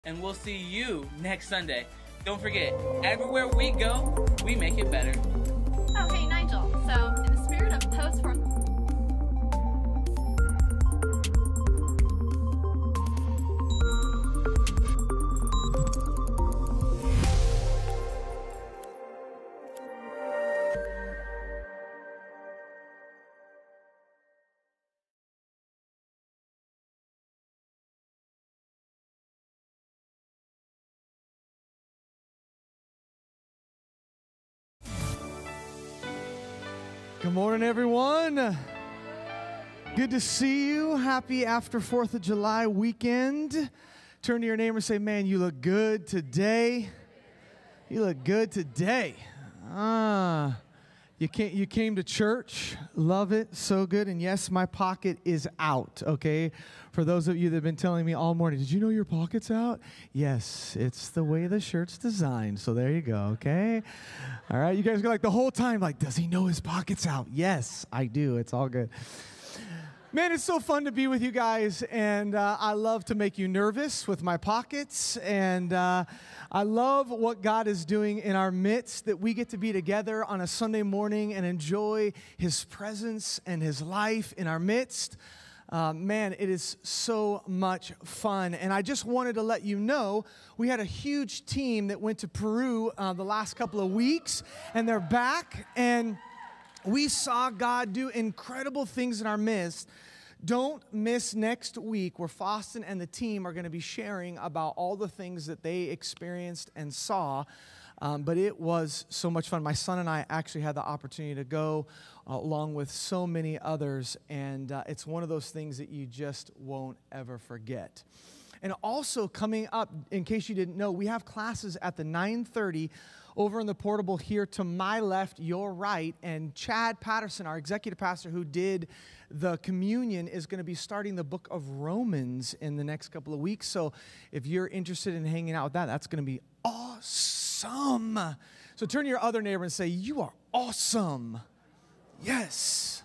and we'll see you next Sunday. Don't forget, everywhere we go, we make it better. Oh, hey, Nigel. So, in the spirit of post-4th Good morning, everyone. Good to see you. Happy after 4th of July weekend. Turn to your neighbor and say, man, you look good today. You look good today. You came to church. Love it. So good. And yes, my pocket is out, okay? For those of you that have been telling me all morning, did you know your pocket's out? Yes, it's the way the shirt's designed. So there you go, okay? All right, you guys go like the whole time, like, does he know his pocket's out? Yes, I do. It's all good. Man, it's so fun to be with you guys, and I love to make you nervous with my pockets, and I love what God is doing in our midst, that we get to be together on a Sunday morning and enjoy His presence and His life in our midst. Man, it is so much fun, and I just wanted to let you know, we had a huge team that went to Peru the last couple of weeks, and they're back, and we saw God do incredible things in our midst. Don't miss next week where Faustin and the team are going to be sharing about all the things that they experienced and saw. But it was so much fun. My son and I actually had the opportunity to go along with so many others. And it's one of those things that you just won't ever forget. And also coming up, in case you didn't know, we have classes at the 9:30 over in the portable here to my left, your right. And Chad Patterson, our executive pastor who did the communion, is going to be starting the book of Romans in the next couple of weeks. So if you're interested in hanging out with that, that's going to be awesome. So turn to your other neighbor and say, you are awesome. Yes.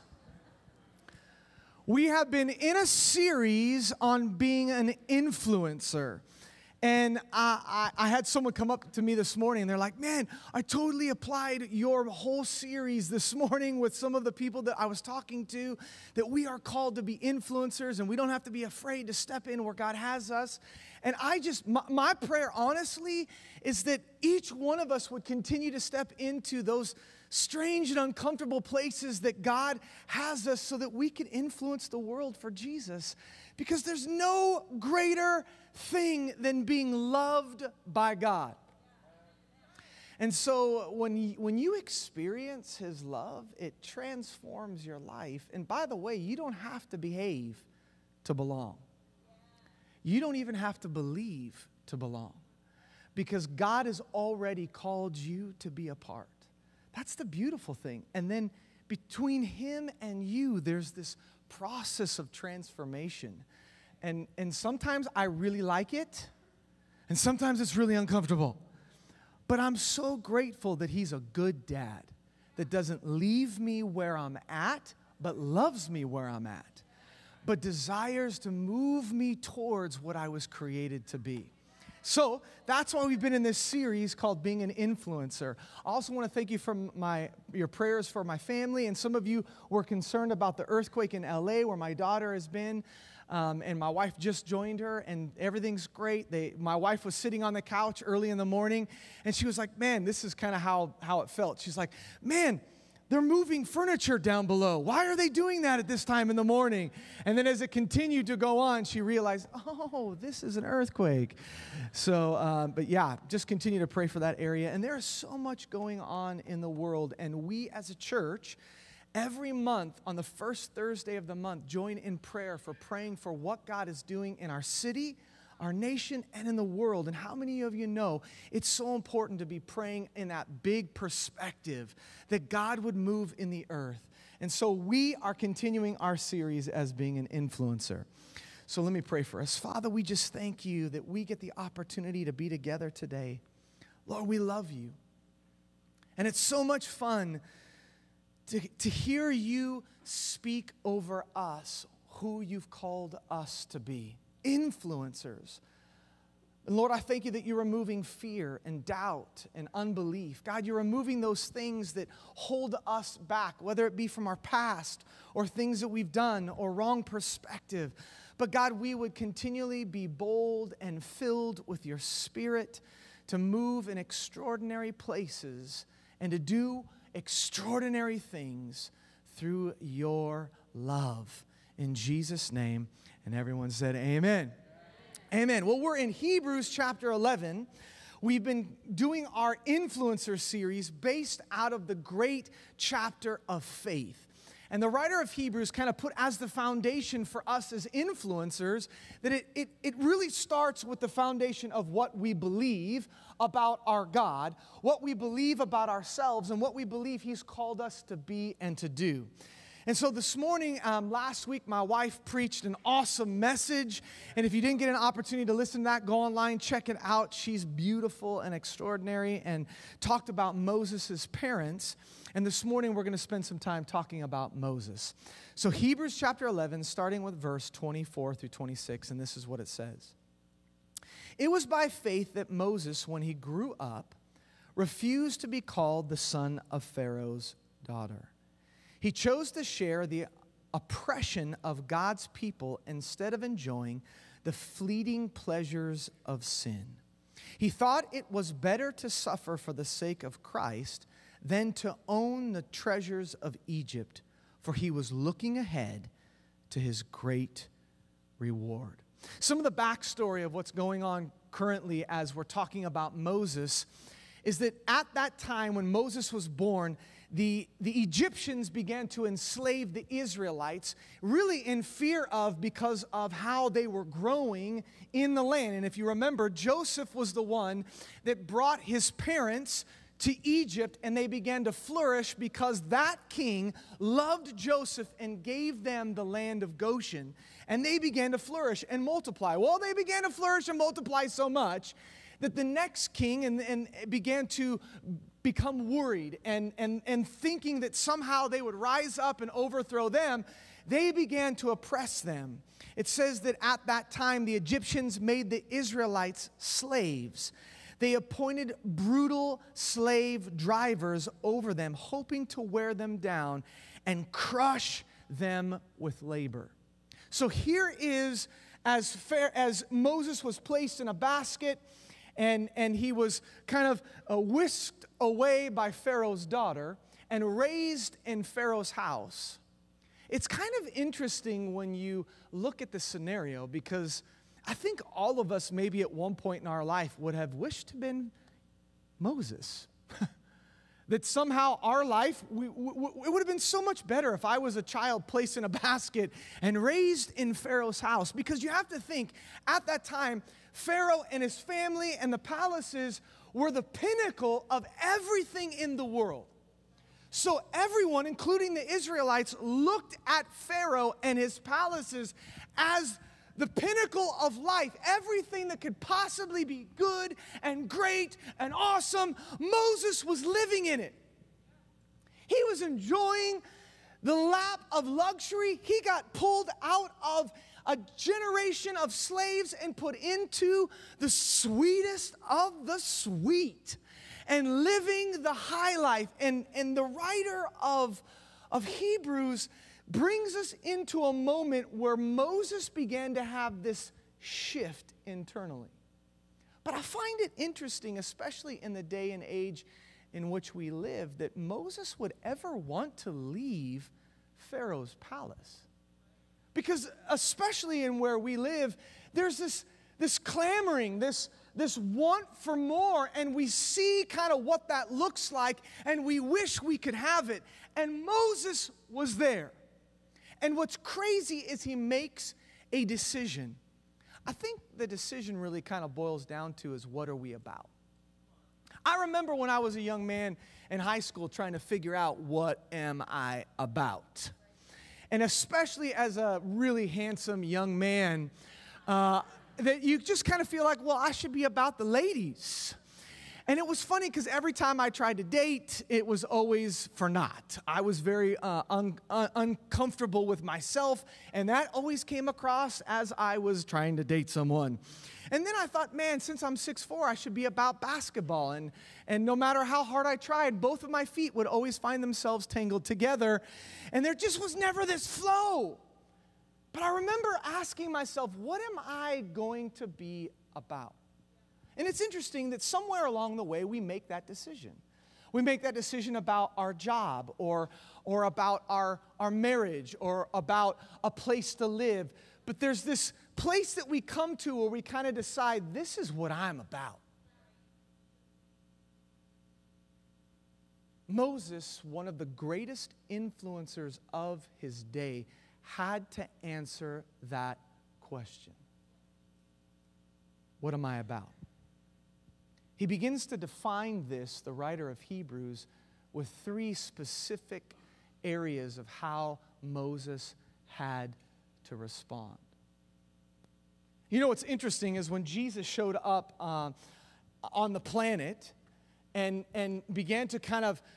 We have been in a series on being an influencer. And I had someone come up to me this morning, and they're like, man, I totally applied your whole series this morning with some of the people that I was talking to, that we are called to be influencers, and we don't have to be afraid to step in where God has us. And my prayer, honestly, is that each one of us would continue to step into those strange and uncomfortable places that God has us so that we can influence the world for Jesus. Because there's no greater thing than being loved by God. And so when you experience His love, it transforms your life. And by the way, you don't have to behave to belong. You don't even have to believe to belong. Because God has already called you to be a part. That's the beautiful thing. And then between Him and you, there's this process of transformation. And sometimes I really like it, and sometimes it's really uncomfortable. But I'm so grateful that He's a good dad that doesn't leave me where I'm at, but loves me where I'm at, but desires to move me towards what I was created to be. So that's why we've been in this series called Being an Influencer. I also want to thank you for your prayers for my family. And some of you were concerned about the earthquake in LA where my daughter has been. And my wife just joined her, and everything's great. My wife was sitting on the couch early in the morning, and she was like, man, this is kind of how it felt. She's like, man, they're moving furniture down below. Why are they doing that at this time in the morning? And then as it continued to go on, she realized, oh, this is an earthquake. So, but yeah, just continue to pray for that area. And there is so much going on in the world. And we as a church, every month on the first Thursday of the month, join in prayer for praying for what God is doing in our city, our nation, and in the world. And how many of you know it's so important to be praying in that big perspective that God would move in the earth? And so we are continuing our series as being an influencer. So let me pray for us. Father, we just thank you that we get the opportunity to be together today. Lord, we love you. And it's so much fun to hear you speak over us who you've called us to be. Influencers. And Lord, I thank you that you're removing fear and doubt and unbelief. God, you're removing those things that hold us back, whether it be from our past or things that we've done or wrong perspective. But God, we would continually be bold and filled with your Spirit to move in extraordinary places and to do extraordinary things through your love. In Jesus' name. And everyone said amen. Amen. Well, we're in Hebrews chapter 11. We've been doing our influencer series based out of the great chapter of faith. And the writer of Hebrews kind of put as the foundation for us as influencers that it really starts with the foundation of what we believe about our God, what we believe about ourselves, and what we believe He's called us to be and to do. And so this morning, last week, my wife preached an awesome message. And if you didn't get an opportunity to listen to that, go online, check it out. She's beautiful and extraordinary and talked about Moses' parents. And this morning, we're going to spend some time talking about Moses. So Hebrews chapter 11, starting with verse 24 through 26, and this is what it says. It was by faith that Moses, when he grew up, refused to be called the son of Pharaoh's daughter. He chose to share the oppression of God's people instead of enjoying the fleeting pleasures of sin. He thought it was better to suffer for the sake of Christ than to own the treasures of Egypt, for he was looking ahead to his great reward. Some of the backstory of what's going on currently as we're talking about Moses is that at that time when Moses was born, the Egyptians began to enslave the Israelites, really in fear of because of how they were growing in the land. And if you remember, Joseph was the one that brought his parents to Egypt, and they began to flourish because that king loved Joseph and gave them the land of Goshen. And they began to flourish and multiply. Well, they began to flourish and multiply so much that the next king and began to become worried and thinking that somehow they would rise up and overthrow them, they began to oppress them. It says that at that time the Egyptians made the Israelites slaves. They appointed brutal slave drivers over them, hoping to wear them down and crush them with labor. So here is, as Moses was placed in a basket, and he was kind of whisked away by Pharaoh's daughter and raised in Pharaoh's house. It's kind of interesting when you look at the scenario, because I think all of us maybe at one point in our life would have wished to have been Moses. That somehow our life, it would have been so much better if I was a child placed in a basket and raised in Pharaoh's house. Because you have to think, at that time, Pharaoh and his family and the palaces were the pinnacle of everything in the world. So everyone, including the Israelites, looked at Pharaoh and his palaces as the pinnacle of life, everything that could possibly be good and great and awesome. Moses was living in it. He was enjoying the lap of luxury. He got pulled out of a generation of slaves and put into the sweetest of the sweet and living the high life. And the writer of Hebrews brings us into a moment where Moses began to have this shift internally. But I find it interesting, especially in the day and age in which we live, that Moses would ever want to leave Pharaoh's palace. Because especially in where we live, there's this clamoring, this want for more, and we see kind of what that looks like, and we wish we could have it. And Moses was there. And what's crazy is he makes a decision. I think the decision really kind of boils down to is, what are we about? I remember when I was a young man in high school trying to figure out, what am I about? And especially as a really handsome young man, that you just kind of feel like, well, I should be about the ladies. And it was funny because every time I tried to date, it was always for naught. I was very uncomfortable with myself, and that always came across as I was trying to date someone. And then I thought, man, since I'm 6'4", I should be about basketball. And no matter how hard I tried, both of my feet would always find themselves tangled together. And there just was never this flow. But I remember asking myself, what am I going to be about? And it's interesting that somewhere along the way, we make that decision. We make that decision about our job or about our marriage or about a place to live. But there's this place that we come to where we kind of decide, this is what I'm about. Moses, one of the greatest influencers of his day, had to answer that question. What am I about? He begins to define this, the writer of Hebrews, with 3 specific areas of how Moses had to respond. You know what's interesting is when Jesus showed up on the planet and began to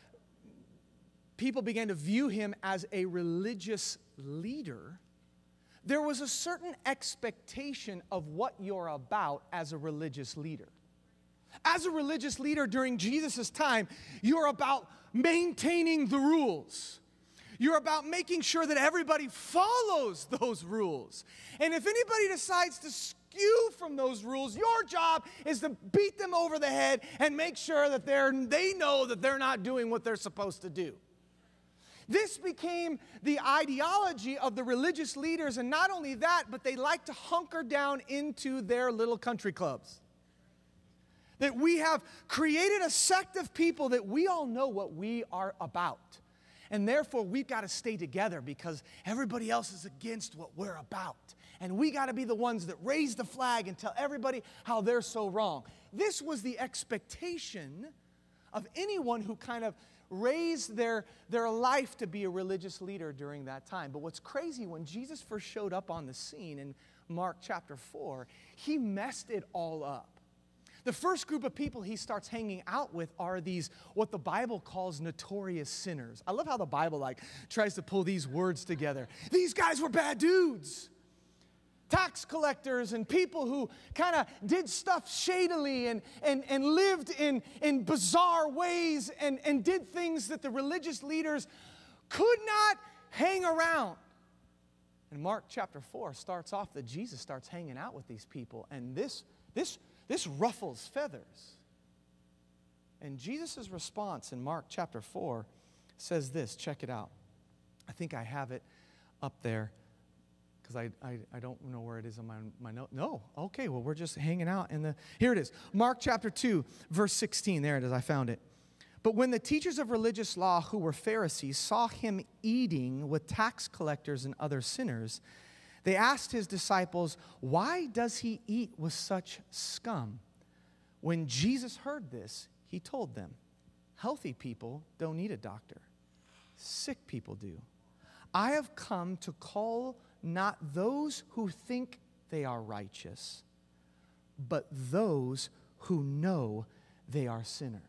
people began to view him as a religious leader, there was a certain expectation of what you're about as a religious leader. As a religious leader during Jesus' time, you're about maintaining the rules. You're about making sure that everybody follows those rules. And if anybody decides to skew from those rules, your job is to beat them over the head and make sure that they know that they're not doing what they're supposed to do. This became the ideology of the religious leaders, and not only that, but they like to hunker down into their little country clubs. That we have created a sect of people that we all know what we are about. And therefore, we've got to stay together because everybody else is against what we're about. And we got to be the ones that raise the flag and tell everybody how they're so wrong. This was the expectation of anyone who kind of raised their life to be a religious leader during that time. But what's crazy, when Jesus first showed up on the scene in Mark chapter 4, he messed it all up. The first group of people he starts hanging out with are these, what the Bible calls notorious sinners. I love how the Bible tries to pull these words together. These guys were bad dudes. Tax collectors and people who kind of did stuff shadily and lived in bizarre ways and did things that the religious leaders could not hang around. And Mark chapter 4 starts off that Jesus starts hanging out with these people, and this ruffles feathers. And Jesus' response in Mark chapter 4 says this. Check it out. I think I have it up there because I don't know where it is on my note. No. Okay, well, we're just hanging out. Here it is. Mark chapter 2, verse 16. There it is. I found it. But when the teachers of religious law who were Pharisees saw him eating with tax collectors and other sinners, they asked his disciples, why does he eat with such scum? When Jesus heard this, he told them, healthy people don't need a doctor. Sick people do. I have come to call not those who think they are righteous, but those who know they are sinners.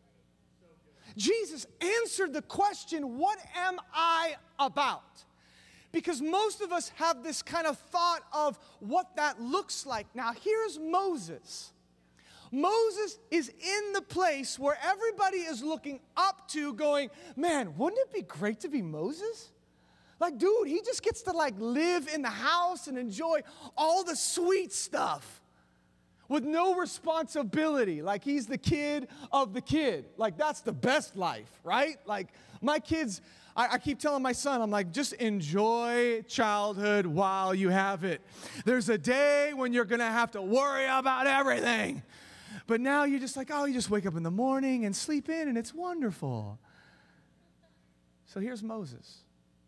Jesus answered the question, what am I about? Because most of us have this kind of thought of what that looks like. Now, here's Moses. Moses is in the place where everybody is looking up to, going, man, wouldn't it be great to be Moses? Dude, he just gets to live in the house and enjoy all the sweet stuff with no responsibility. He's the kid of the kid. That's the best life, right? My kids, I keep telling my son, I'm just enjoy childhood while you have it. There's a day when you're going to have to worry about everything. But now you're just you just wake up in the morning and sleep in, and it's wonderful. So here's Moses.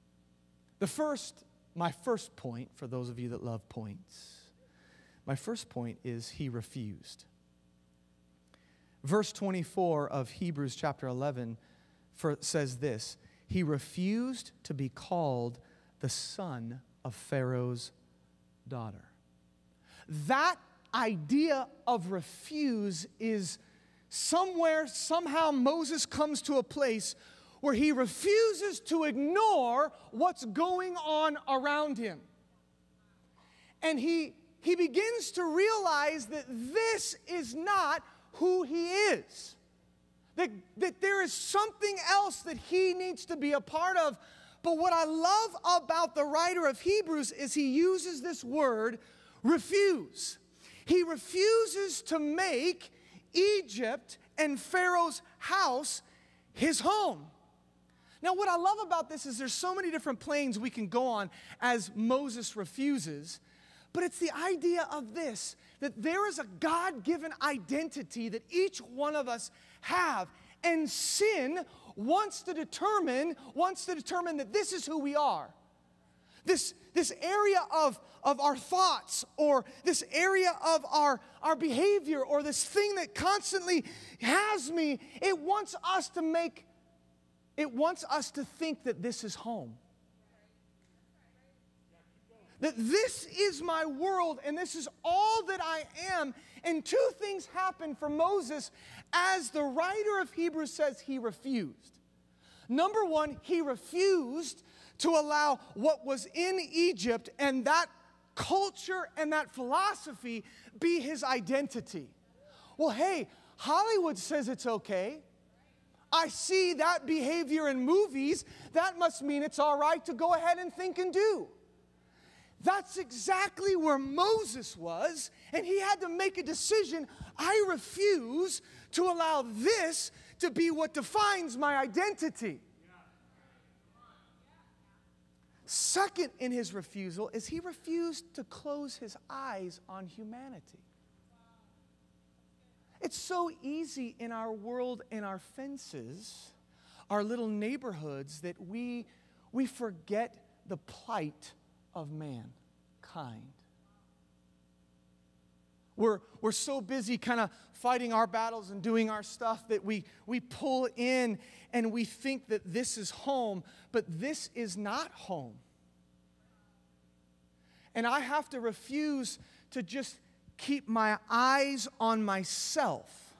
My first point, for those of you that love points, my first point is he refused. Verse 24 of Hebrews chapter 11 says this, he refused to be called the son of Pharaoh's daughter. That idea of refuse is somewhere, somehow Moses comes to a place where he refuses to ignore what's going on around him. And he begins to realize that this is not who he is. That there is something else that he needs to be a part of. But what I love about the writer of Hebrews is he uses this word, refuse. He refuses to make Egypt and Pharaoh's house his home. Now, what I love about this is there's so many different planes we can go on as Moses refuses. But it's the idea of this, that there is a God-given identity that each one of us have. And sin wants to determine that this is who we are. This area of our thoughts, or this area of our behavior, or this thing that constantly has me, it wants us to think that this is home. That this is my world and this is all that I am. And two things happened for Moses as the writer of Hebrews says he refused. Number one, he refused to allow what was in Egypt and that culture and that philosophy be his identity. Well, hey, Hollywood says it's okay. I see that behavior in movies. That must mean it's all right to go ahead and think and do. That's exactly where Moses was, and he had to make a decision. I refuse to allow this to be what defines my identity. Second in his refusal is he refused to close his eyes on humanity. It's so easy in our world, in our fences, our little neighborhoods, that we forget the plight of mankind. We're so busy kind of fighting our battles and doing our stuff that we pull in and we think that this is home, but this is not home. And I have to refuse to just keep my eyes on myself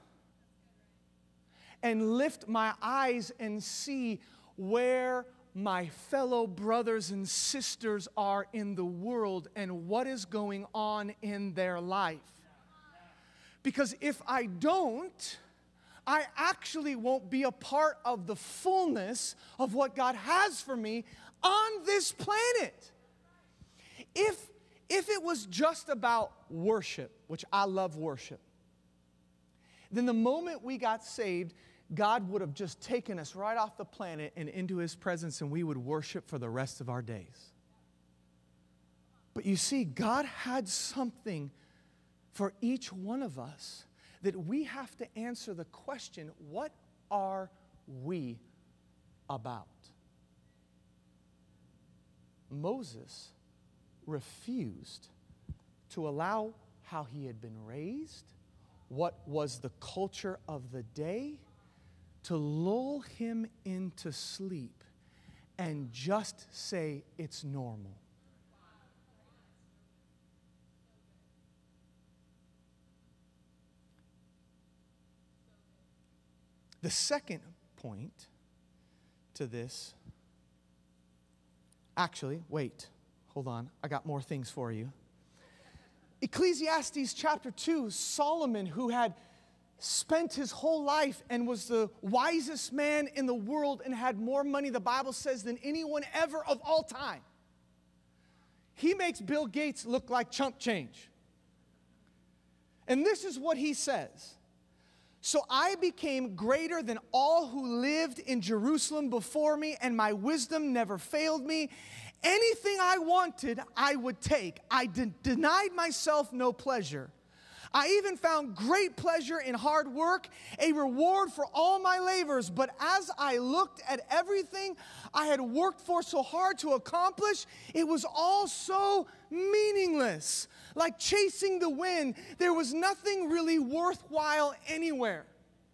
and lift my eyes and see where my fellow brothers and sisters are in the world and what is going on in their life. Because if I don't, I actually won't be a part of the fullness of what God has for me on this planet. If it was just about worship, which I love worship, then the moment we got saved, God would have just taken us right off the planet and into His presence, and we would worship for the rest of our days. But you see, God had something for each one of us that we have to answer the question, what are we about? Moses refused to allow how he had been raised, what was the culture of the day, to lull him into sleep and just say it's normal. The second point to this, actually, wait, hold on, I got more things for you. Ecclesiastes chapter 2, Solomon, who had spent his whole life and was the wisest man in the world and had more money, the Bible says, than anyone ever of all time. He makes Bill Gates look like chump change. And this is what he says. So I became greater than all who lived in Jerusalem before me, and my wisdom never failed me. Anything I wanted, I would take. I denied myself no pleasure. I even found great pleasure in hard work, a reward for all my labors. But as I looked at everything I had worked for so hard to accomplish, it was all so meaningless. Like chasing the wind, there was nothing really worthwhile anywhere.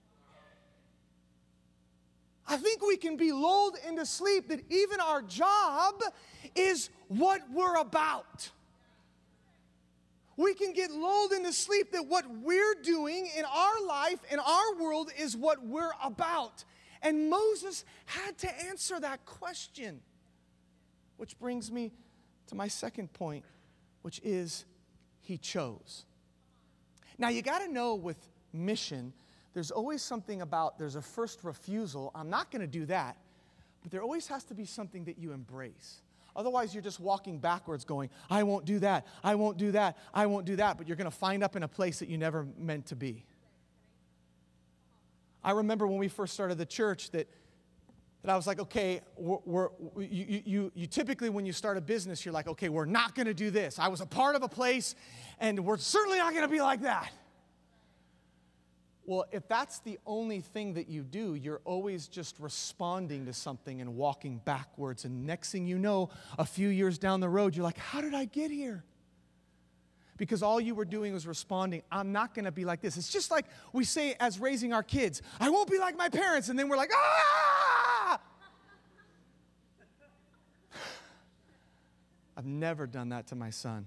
I think we can be lulled into sleep that even our job is what we're about. We can get lulled into sleep that what we're doing in our life life and our world is what we're about. And Moses had to answer that question. Which brings me to my second point, which is he chose. Now, you got to know with mission, there's always something about, there's a first refusal. I'm not going to do that. But there always has to be something that you embrace. Otherwise, you're just walking backwards going, I won't do that, I won't do that, I won't do that. But you're going to find up in a place that you never meant to be. I remember when we first started the church that I was like, okay, you typically when you start a business, you're like, okay, we're not going to do this. I was a part of a place, and we're certainly not going to be like that. Well, if that's the only thing that you do, you're always just responding to something and walking backwards. And next thing you know, a few years down the road, you're like, how did I get here? Because all you were doing was responding. I'm not going to be like this. It's just like we say as raising our kids, I won't be like my parents. And then we're like, ah! I've never done that to my son.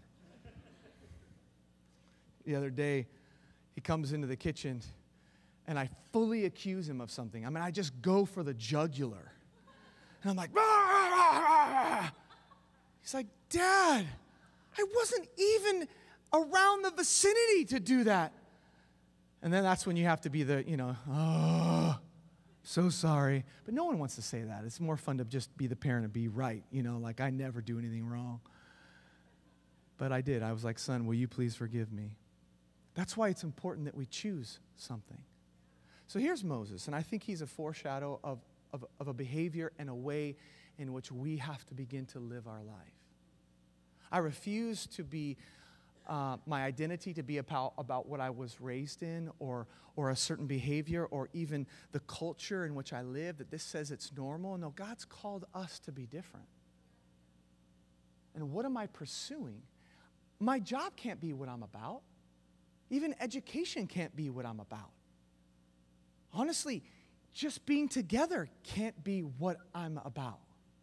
The other day, he comes into the kitchen, and I fully accuse him of something. I mean, I just go for the jugular. And I'm like, rah, rah, rah, rah. He's like, Dad, I wasn't even around the vicinity to do that. And then that's when you have to be the, oh, so sorry. But no one wants to say that. It's more fun to just be the parent and be right, like I never do anything wrong. But I did. I was like, son, will you please forgive me? That's why it's important that we choose something. So here's Moses, and I think he's a foreshadow of a behavior and a way in which we have to begin to live our life. I refuse to be my identity to be about what I was raised in or a certain behavior or even the culture in which I live, that this says it's normal. No, God's called us to be different. And what am I pursuing? My job can't be what I'm about. Even education can't be what I'm about. Honestly, just being together can't be what I'm about.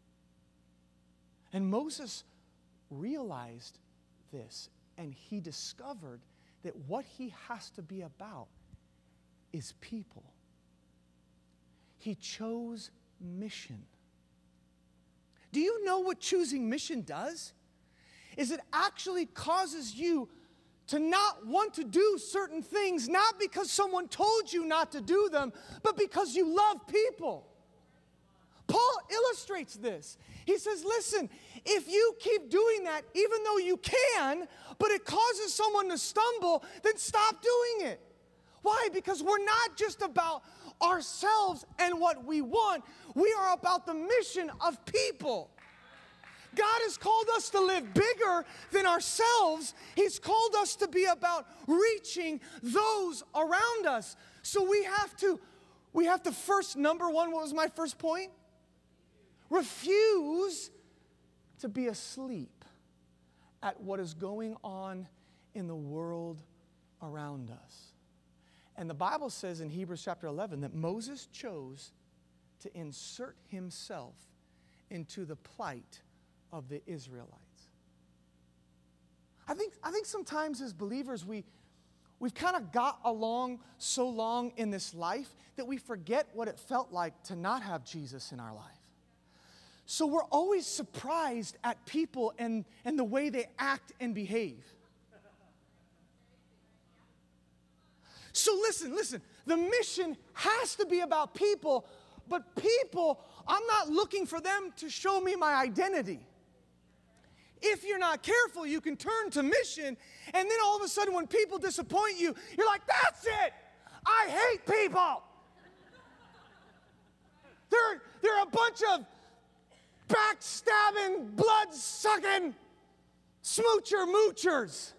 And Moses realized this, and he discovered that what he has to be about is people. He chose mission. Do you know what choosing mission does? Is it actually causes you to not want to do certain things, not because someone told you not to do them, but because you love people. Paul illustrates this. He says, listen, if you keep doing that, even though you can, but it causes someone to stumble, then stop doing it. Why? Because we're not just about ourselves and what we want. We are about the mission of people. God has called us to live bigger than ourselves. He's called us to be about reaching those around us. So we have to first, number one, what was my first point? Refuse to be asleep at what is going on in the world around us. And the Bible says in Hebrews chapter 11 that Moses chose to insert himself into the plight of the Israelites. I think sometimes as believers we've kind of got along so long in this life that we forget what it felt like to not have Jesus in our life. So we're always surprised at people and the way they act and behave. So listen, the mission has to be about people, but people, I'm not looking for them to show me my identity. If you're not careful, you can turn to mission, and then all of a sudden when people disappoint you, you're like, that's it! I hate people! They're a bunch of backstabbing, blood-sucking smoocher-moochers.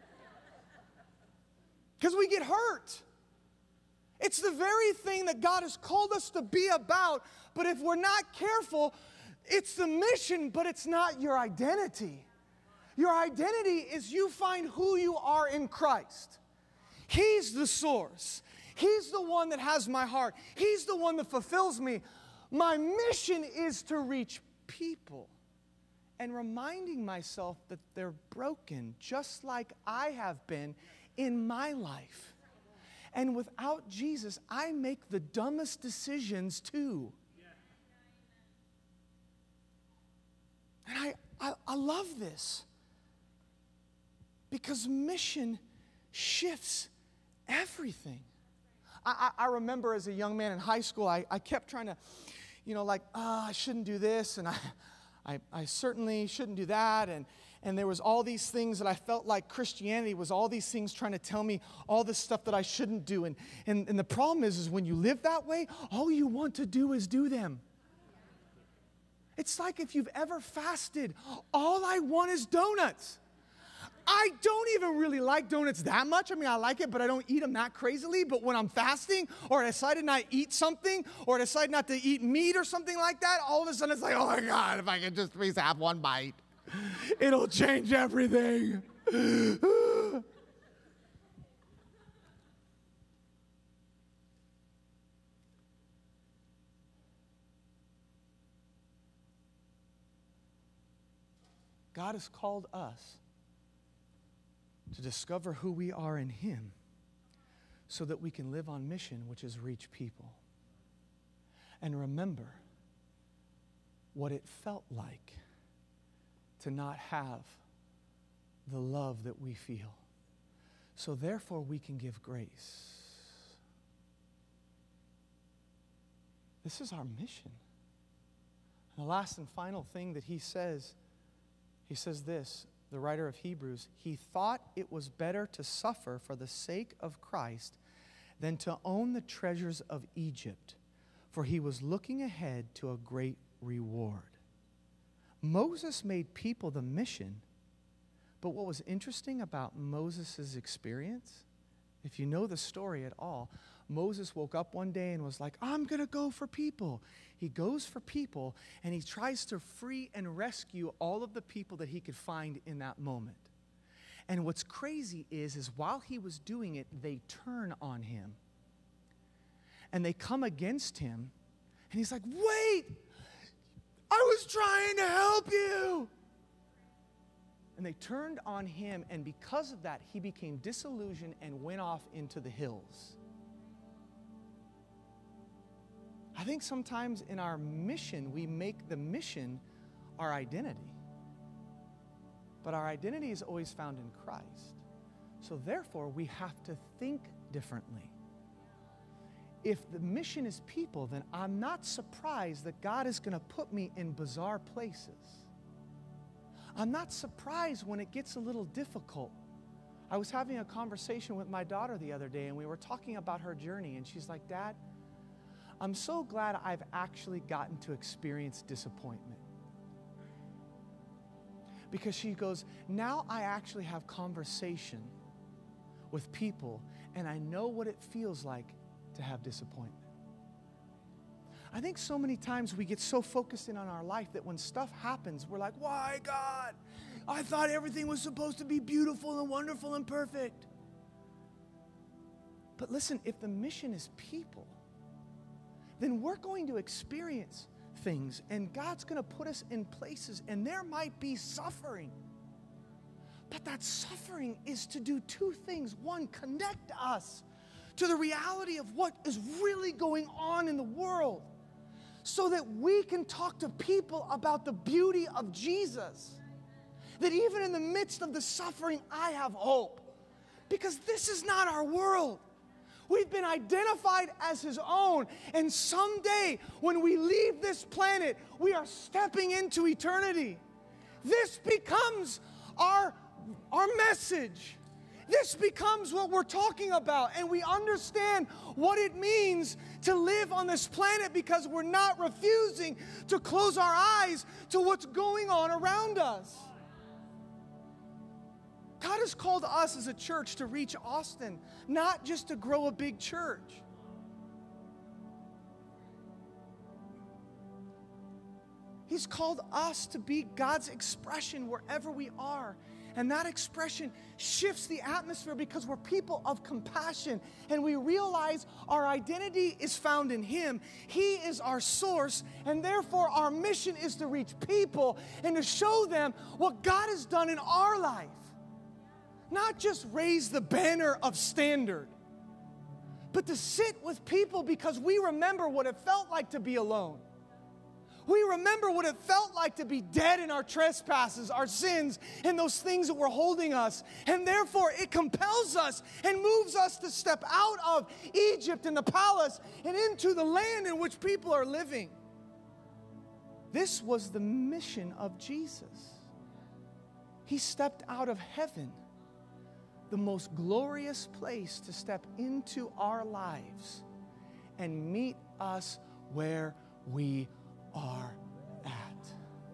Because we get hurt. It's the very thing that God has called us to be about, but if we're not careful, it's the mission, but it's not your identity. Your identity is you find who you are in Christ. He's the source. He's the one that has my heart. He's the one that fulfills me. My mission is to reach people and reminding myself that they're broken just like I have been in my life. And without Jesus, I make the dumbest decisions too. And I love this because mission shifts everything. I remember as a young man in high school, I kept trying to, I shouldn't do this, and I certainly shouldn't do that, and there was all these things that I felt like Christianity was all these things trying to tell me all this stuff that I shouldn't do. And the problem is when you live that way, all you want to do is do them. It's like if you've ever fasted, all I want is donuts. I don't even really like donuts that much. I mean, I like it, but I don't eat them that crazily. But when I'm fasting, or I decided not to eat something, or I decide not to eat meat or something like that, all of a sudden it's like, oh my God, if I could just please have one bite, it'll change everything. God has called us to discover who we are in Him so that we can live on mission, which is reach people. And remember what it felt like to not have the love that we feel. So therefore we can give grace. This is our mission. And the last and final thing that he says this, the writer of Hebrews, he thought it was better to suffer for the sake of Christ than to own the treasures of Egypt, for he was looking ahead to a great reward. Moses made people the mission, but what was interesting about Moses' experience, if you know the story at all, Moses woke up one day and was like, I'm going to go for people. He goes for people, and he tries to free and rescue all of the people that he could find in that moment. And what's crazy is while he was doing it, they turn on him. And they come against him, and he's like, wait, I was trying to help you. And they turned on him, and because of that, he became disillusioned and went off into the hills. I think sometimes in our mission, we make the mission our identity. But our identity is always found in Christ. So therefore, we have to think differently. If the mission is people, then I'm not surprised that God is going to put me in bizarre places. I'm not surprised when it gets a little difficult. I was having a conversation with my daughter the other day, and we were talking about her journey, and she's like, Dad, I'm so glad I've actually gotten to experience disappointment. Because she goes, now I actually have conversation with people, and I know what it feels like to have disappointment. I think so many times we get so focused in on our life that when stuff happens, we're like, why, God? I thought everything was supposed to be beautiful and wonderful and perfect. But listen, if the mission is people, then we're going to experience things, and God's going to put us in places, and there might be suffering. But that suffering is to do two things. One, connect us to the reality of what is really going on in the world so that we can talk to people about the beauty of Jesus. That even in the midst of the suffering, I have hope. Because this is not our world. We've been identified as His own. And someday, when we leave this planet, we are stepping into eternity. This becomes our message. This becomes what we're talking about. And we understand what it means to live on this planet because we're not refusing to close our eyes to what's going on around us. God has called us as a church to reach Austin, not just to grow a big church. He's called us to be God's expression wherever we are. And that expression shifts the atmosphere because we're people of compassion and we realize our identity is found in Him. He is our source, and therefore our mission is to reach people and to show them what God has done in our life. Not just raise the banner of standard, but to sit with people because we remember what it felt like to be alone. We remember what it felt like to be dead in our trespasses, our sins, and those things that were holding us. And therefore, it compels us and moves us to step out of Egypt and the palace and into the land in which people are living. This was the mission of Jesus. He stepped out of heaven, the most glorious place to step into our lives and meet us where we are at.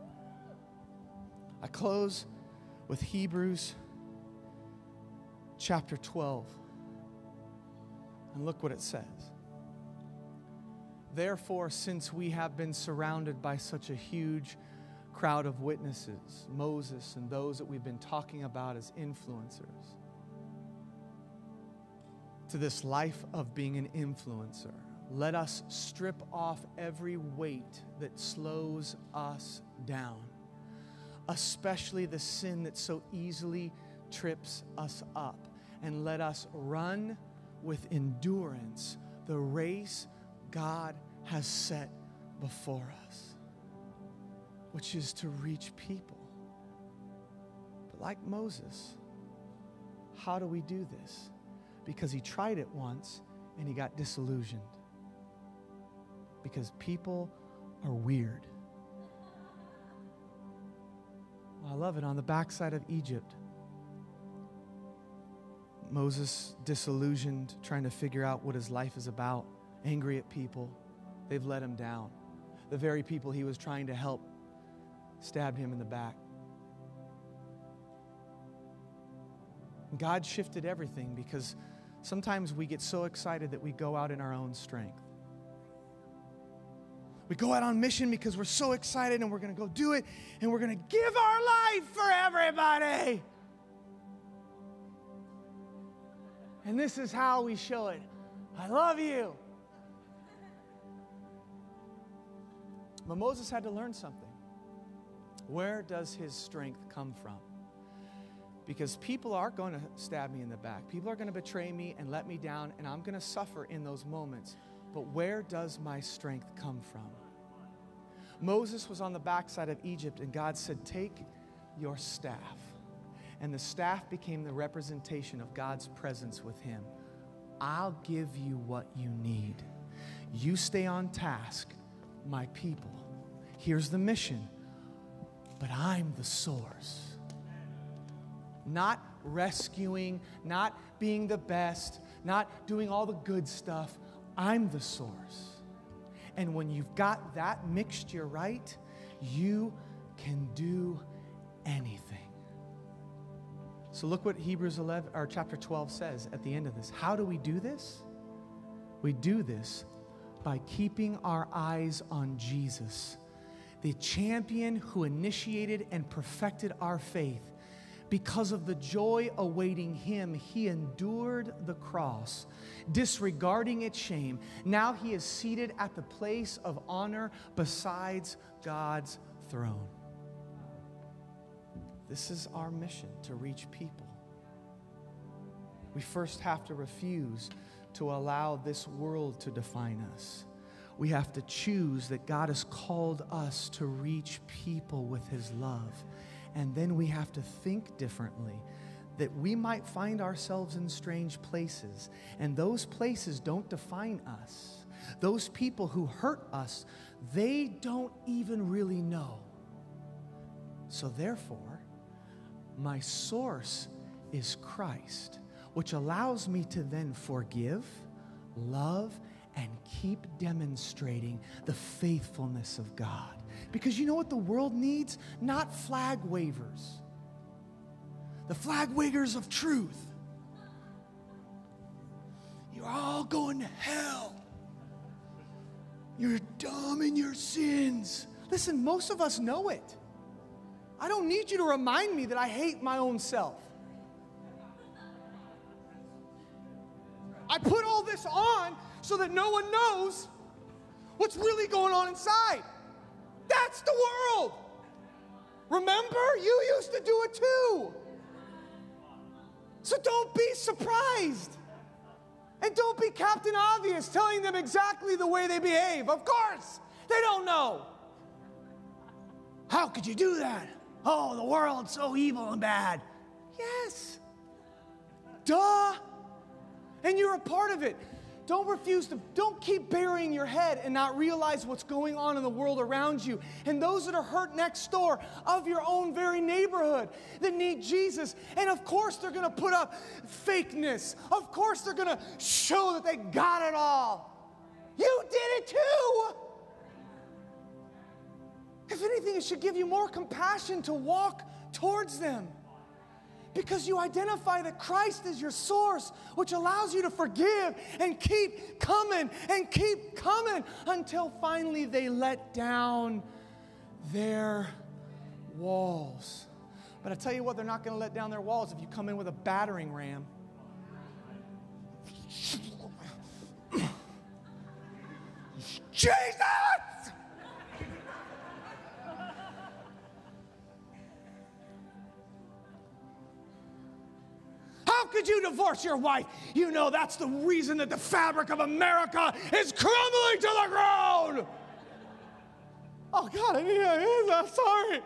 I close with Hebrews chapter 12. And look what it says. Therefore, since we have been surrounded by such a huge crowd of witnesses, Moses and those that we've been talking about as influencers, to this life of being an influencer, let us strip off every weight that slows us down, especially the sin that so easily trips us up, and let us run with endurance the race God has set before us, which is to reach people. But like Moses, how do we do this? Because he tried it once and he got disillusioned. Because people are weird. I love it. On the backside of Egypt, Moses disillusioned, trying to figure out what his life is about, angry at people. They've let him down. The very people he was trying to help stabbed him in the back. God shifted everything because sometimes we get so excited that we go out in our own strength. We go out on mission because we're so excited and we're going to go do it and we're going to give our life for everybody. And this is how we show it. I love you. But Moses had to learn something. Where does his strength come from? Because people are going to stab me in the back. People are going to betray me and let me down, and I'm going to suffer in those moments. But where does my strength come from? Moses was on the backside of Egypt, and God said, take your staff. And the staff became the representation of God's presence with him. I'll give you what you need. You stay on task, my people. Here's the mission. But I'm the source. Not rescuing, not being the best, not doing all the good stuff. I'm the source. And when you've got that mixture right, you can do anything. So look what Hebrews 11 or chapter 12 says at the end of this. How do we do this? We do this by keeping our eyes on Jesus, the champion who initiated and perfected our faith. Because of the joy awaiting him, he endured the cross, disregarding its shame. Now he is seated at the place of honor besides God's throne. This is our mission, to reach people. We first have to refuse to allow this world to define us. We have to choose that God has called us to reach people with his love. And then we have to think differently, that we might find ourselves in strange places. And those places don't define us. Those people who hurt us, they don't even really know. So therefore, my source is Christ, which allows me to then forgive, love, and keep demonstrating the faithfulness of God. Because you know what the world needs? Not flag wavers. The flag wavers of truth. You're all going to hell. You're dumb in your sins. Listen, most of us know it. I don't need you to remind me that I hate my own self. I put all this on so that no one knows what's really going on inside. That's the world. Remember? You used to do it too. So don't be surprised And don't be Captain Obvious telling them exactly the way they behave. Of course, they don't know. How could you do that? Oh, the world's so evil and bad. Yes. Duh. And you're a part of it. Don't keep burying your head and not realize what's going on in the world around you. And those that are hurt next door of your own very neighborhood that need Jesus. And of course they're going to put up fakeness. Of course they're going to show that they got it all. You did it too. If anything, it should give you more compassion to walk towards them. Because you identify that Christ is your source, which allows you to forgive and keep coming until finally they let down their walls. But I tell you what, they're not going to let down their walls if you come in with a battering ram. Jesus! How could you divorce your wife? You know that's the reason that the fabric of America is crumbling to the ground. Oh, God, I'm sorry.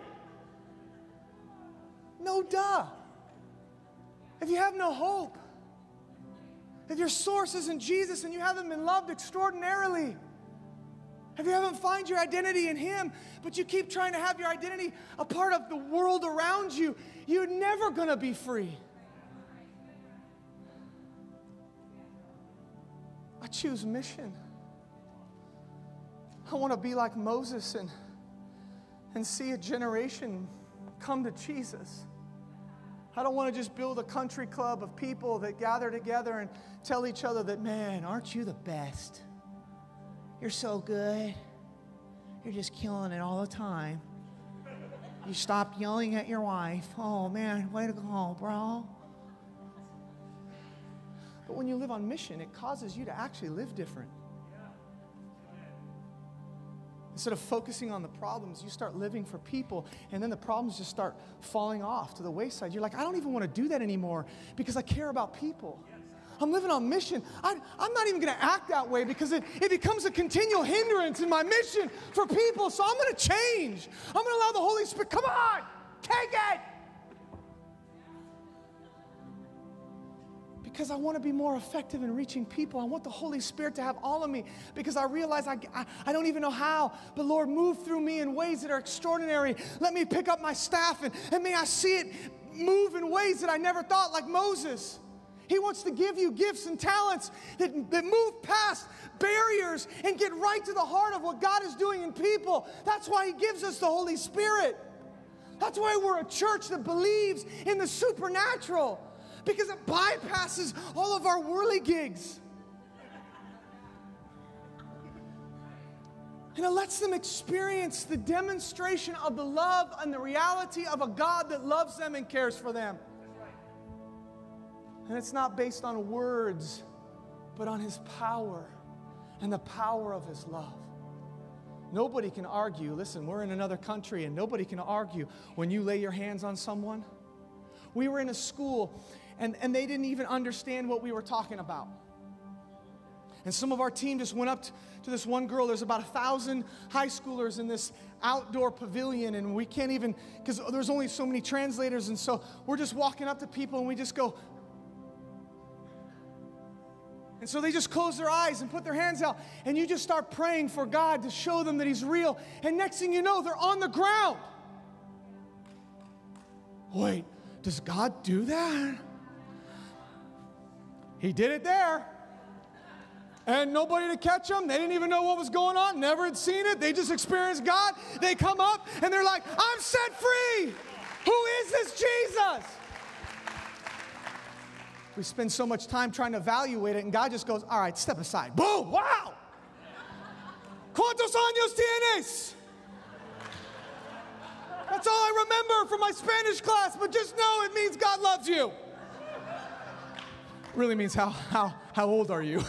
No, duh. If you have no hope, if your source isn't Jesus and you haven't been loved extraordinarily, if you haven't found your identity in Him, but you keep trying to have your identity a part of the world around you, you're never going to be free. I choose mission. I want to be like Moses and see a generation come to Jesus. I don't want to just build a country club of people that gather together and tell each other that, man, aren't you the best? You're so good. You're just killing it all the time. You stopped yelling at your wife. Oh, man, way to go, bro. But when you live on mission, it causes you to actually live different. Instead of focusing on the problems, you start living for people, and then the problems just start falling off to the wayside. You're like, I don't even want to do that anymore because I care about people. I'm living on mission. I'm not even going to act that way because it becomes a continual hindrance in my mission for people, so I'm going to change. I'm going to allow the Holy Spirit, come on, take it. Because I want to be more effective in reaching people. I want the Holy Spirit to have all of me because I realize I don't even know how. But Lord, move through me in ways that are extraordinary. Let me pick up my staff and may I see it move in ways that I never thought, like Moses. He wants to give you gifts and talents that move past barriers and get right to the heart of what God is doing in people. That's why He gives us the Holy Spirit. That's why we're a church that believes in the supernatural. Because it bypasses all of our whirligigs. And it lets them experience the demonstration of the love and the reality of a God that loves them and cares for them. And it's not based on words, but on His power and the power of His love. Nobody can argue. Listen, we're in another country and nobody can argue when you lay your hands on someone. We were in a school and they didn't even understand what we were talking about. And some of our team just went up to this one girl. There's about 1,000 high schoolers in this outdoor pavilion, and we can't even, because there's only so many translators, and so we're just walking up to people and we just go. And so they just close their eyes and put their hands out, and you just start praying for God to show them that He's real. And next thing you know, they're on the ground. Wait, does God do that? He did it there. And nobody to catch them. They didn't even know what was going on. Never had seen it. They just experienced God. They come up and they're like, I'm set free. Who is this Jesus? We spend so much time trying to evaluate it, and God just goes, all right, step aside. Boom, wow. ¿Cuántos años tienes? That's all I remember from my Spanish class, but just know it means God loves you. Really means how old are you?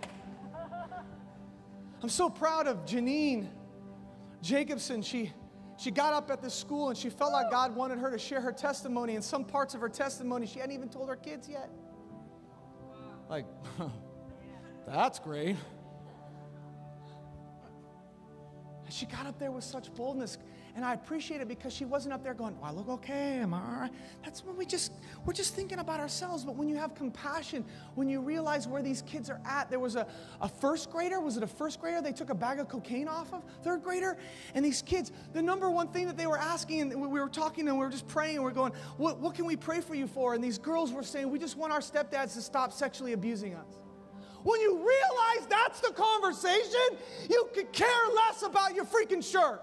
I'm so proud of Janine Jacobson. She she got up at the school and she felt like God wanted her to share her testimony, and some parts of her testimony she hadn't even told her kids yet. Like, that's great. And she got up there with such boldness, and I appreciate it because she wasn't up there going, "Oh, I look okay, am I all right?" That's when we're just thinking about ourselves. But when you have compassion, when you realize where these kids are at, there was a first grader. Was it a first grader they took a bag of cocaine off of? Third grader? And these kids, the number one thing that they were asking, and we were talking and we were just praying, and we're going, what can we pray for you for? And these girls were saying, "We just want our stepdads to stop sexually abusing us." When you realize that's the conversation, you could care less about your freaking shirt.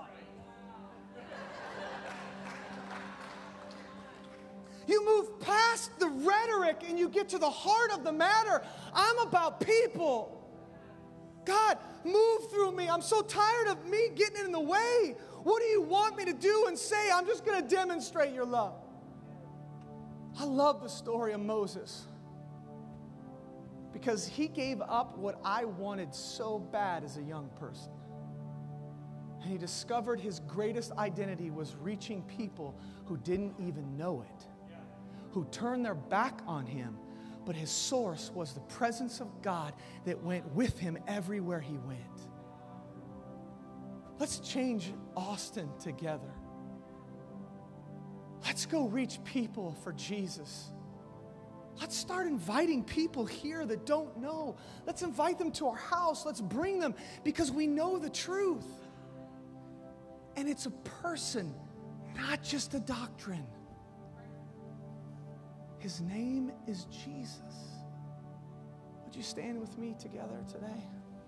You move past the rhetoric and you get to the heart of the matter. I'm about people. God, move through me. I'm so tired of me getting in the way. What do you want me to do and say? I'm just going to demonstrate your love. I love the story of Moses, because he gave up what I wanted so bad as a young person. And he discovered his greatest identity was reaching people who didn't even know it, who turned their back on him, but his source was the presence of God that went with him everywhere he went. Let's change Austin together. Let's go reach people for Jesus. Let's start inviting people here that don't know. Let's invite them to our house. Let's bring them because we know the truth. And it's a person, not just a doctrine. His name is Jesus. Would you stand with me together today?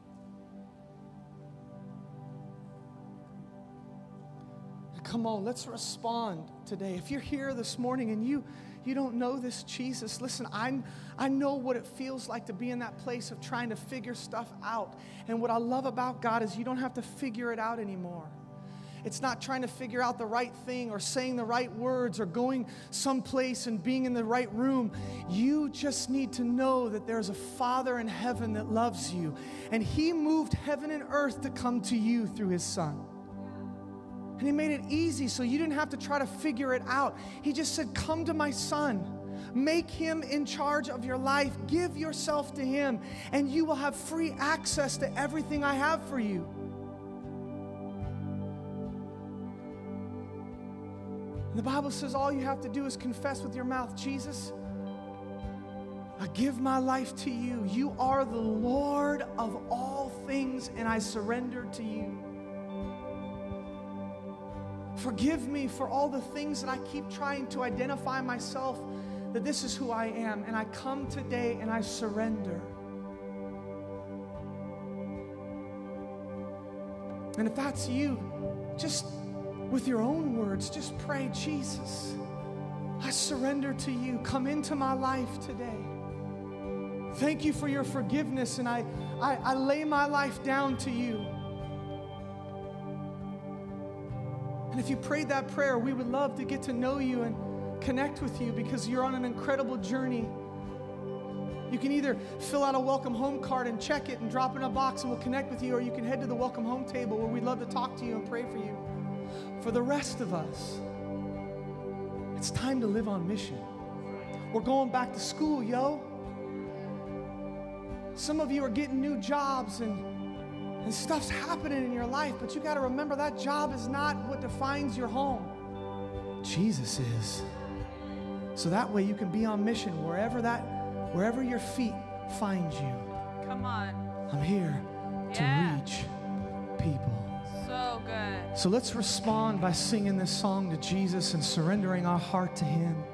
Come on, let's respond today. If you're here this morning and you don't know this Jesus, listen, I know what it feels like to be in that place of trying to figure stuff out. And what I love about God is you don't have to figure it out anymore. It's not trying to figure out the right thing or saying the right words or going someplace and being in the right room. You just need to know that there's a Father in heaven that loves you. And He moved heaven and earth to come to you through His Son. And He made it easy so you didn't have to try to figure it out. He just said, "Come to my Son. Make Him in charge of your life. Give yourself to Him, and you will have free access to everything I have for you." And the Bible says all you have to do is confess with your mouth, "Jesus, I give my life to you. You are the Lord of all things, and I surrender to you. Forgive me for all the things that I keep trying to identify myself, that this is who I am, and I come today and I surrender." And if that's you, just with your own words, just pray, "Jesus, I surrender to you. Come into my life today. Thank you for your forgiveness, and I lay my life down to you." And if you prayed that prayer, we would love to get to know you and connect with you because you're on an incredible journey. You can either fill out a welcome home card and check it and drop it in a box and we'll connect with you, or you can head to the welcome home table where we'd love to talk to you and pray for you. For the rest of us, it's time to live on mission. We're going back to school, yo. Some of you are getting new jobs and stuff's happening in your life, but you got to remember that job is not what defines your home. Jesus is. So that way you can be on mission wherever your feet find you. Come on. I'm here to reach people. So good. So let's respond by singing this song to Jesus and surrendering our heart to Him.